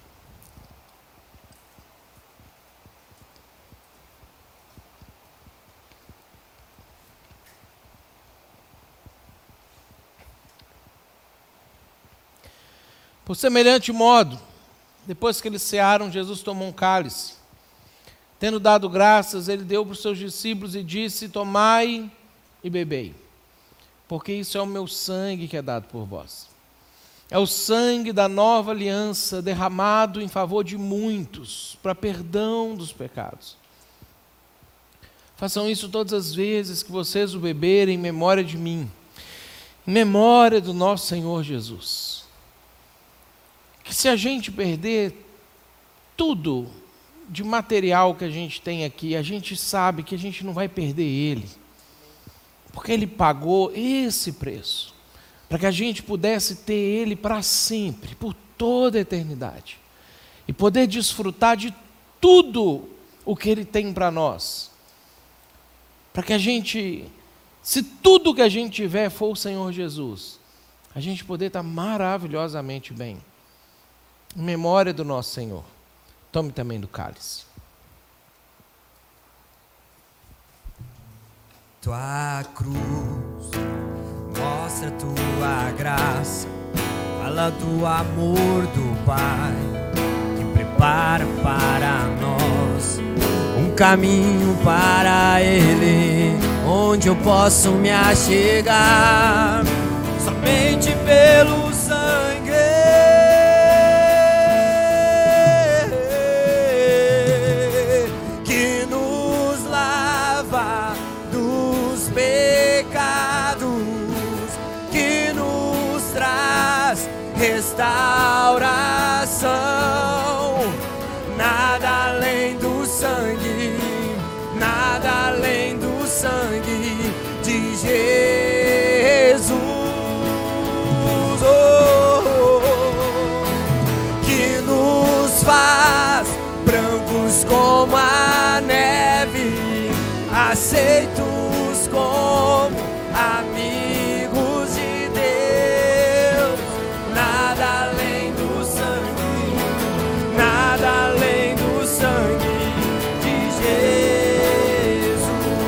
Por semelhante modo, depois que eles cearam, Jesus tomou um cálice. Tendo dado graças, ele deu para os seus discípulos e disse: tomai e bebei, porque isso é o meu sangue que é dado por vós. É o sangue da nova aliança derramado em favor de muitos, para perdão dos pecados. Façam isso todas as vezes que vocês o beberem em memória de mim, em memória do nosso Senhor Jesus. Que se a gente perder tudo de material que a gente tem aqui, a gente sabe que a gente não vai perder ele, porque ele pagou esse preço, para que a gente pudesse ter ele para sempre, por toda a eternidade, e poder desfrutar de tudo o que ele tem para nós, para que a gente, se tudo que a gente tiver for o Senhor Jesus, a gente poder estar maravilhosamente bem, em memória do nosso Senhor. Tome também do cálice. Tua cruz mostra tua graça, fala do amor do Pai, que prepara para nós um caminho para Ele, onde eu posso me achegar somente pelo sangue que nos lava dos pecados, que nos traz restauração. Nada além do sangue, nada além do sangue de Jesus, que nos faz brancos como a neve, aceitos como amigos de Deus. Nada além do sangue, nada além do sangue de Jesus.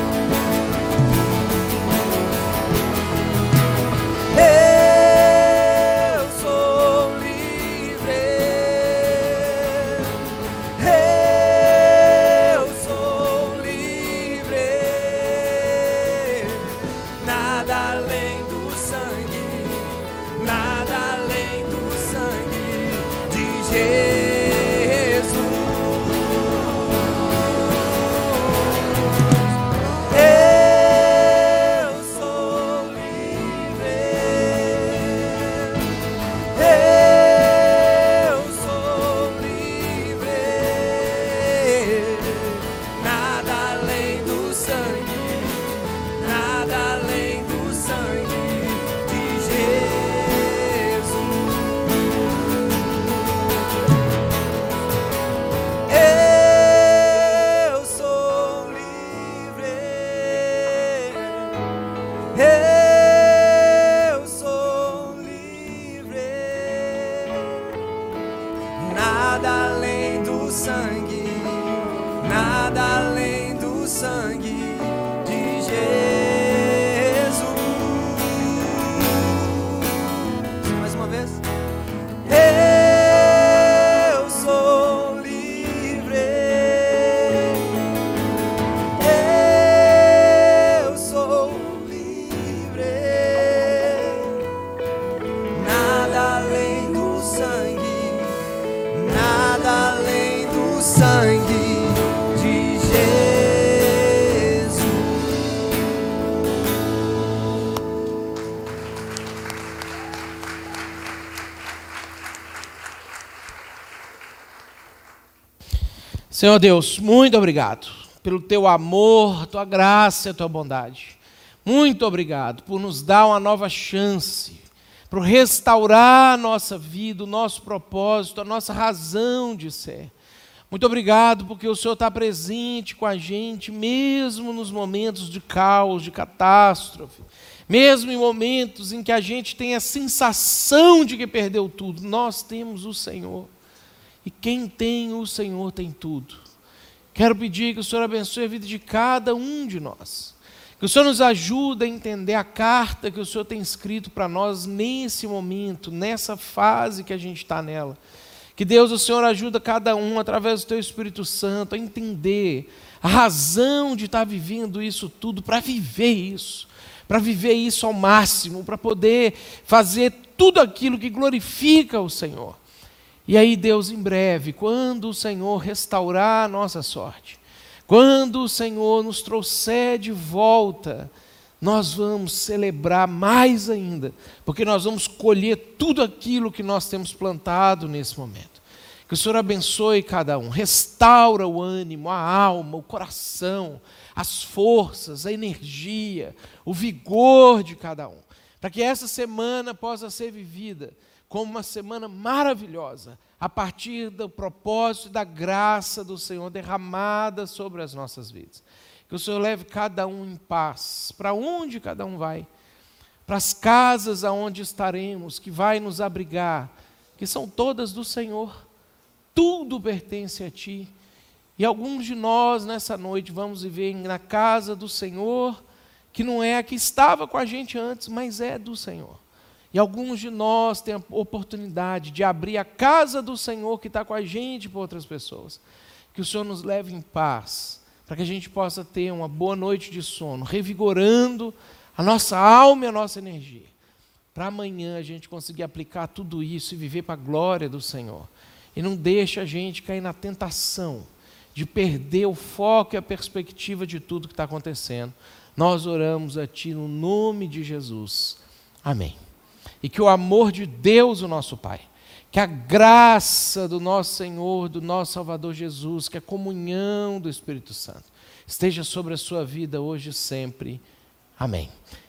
Eu sou livre, eu sou livre. o sangue de Jesus. Senhor Deus, muito obrigado pelo teu amor, tua graça e tua bondade. Muito obrigado por nos dar uma nova chance, por restaurar a nossa vida, o nosso propósito, a nossa razão de ser. Muito obrigado porque o Senhor está presente com a gente, mesmo nos momentos de caos, de catástrofe, mesmo em momentos em que a gente tem a sensação de que perdeu tudo. Nós temos o Senhor. E quem tem o Senhor tem tudo. Quero pedir que o Senhor abençoe a vida de cada um de nós. Que o Senhor nos ajude a entender a carta que o Senhor tem escrito para nós nesse momento, nessa fase que a gente está nela. Que Deus, o Senhor, ajuda cada um, através do Teu Espírito Santo, a entender a razão de estar vivendo isso tudo, para viver isso ao máximo, para poder fazer tudo aquilo que glorifica o Senhor. E aí, Deus, em breve, quando o Senhor restaurar a nossa sorte, quando o Senhor nos trouxer de volta, nós vamos celebrar mais ainda, porque nós vamos colher tudo aquilo que nós temos plantado nesse momento. Que o Senhor abençoe cada um, restaura o ânimo, a alma, o coração, as forças, a energia, o vigor de cada um, para que essa semana possa ser vivida como uma semana maravilhosa, a partir do propósito e da graça do Senhor derramada sobre as nossas vidas. Que o Senhor leve cada um em paz, para onde cada um vai, para as casas aonde estaremos, que vai nos abrigar, que são todas do Senhor, tudo pertence a Ti. E alguns de nós nessa noite vamos viver na casa do Senhor, que não é a que estava com a gente antes, mas é do Senhor. E alguns de nós têm a oportunidade de abrir a casa do Senhor que está com a gente para outras pessoas. Que o Senhor nos leve em paz, para que a gente possa ter uma boa noite de sono, revigorando a nossa alma e a nossa energia. Para amanhã a gente conseguir aplicar tudo isso e viver para a glória do Senhor. E não deixe a gente cair na tentação de perder o foco e a perspectiva de tudo que está acontecendo. Nós oramos a Ti no nome de Jesus. Amém. E que o amor de Deus, o nosso Pai, que a graça do nosso Senhor, do nosso Salvador Jesus, que a comunhão do Espírito Santo esteja sobre a sua vida hoje e sempre. Amém.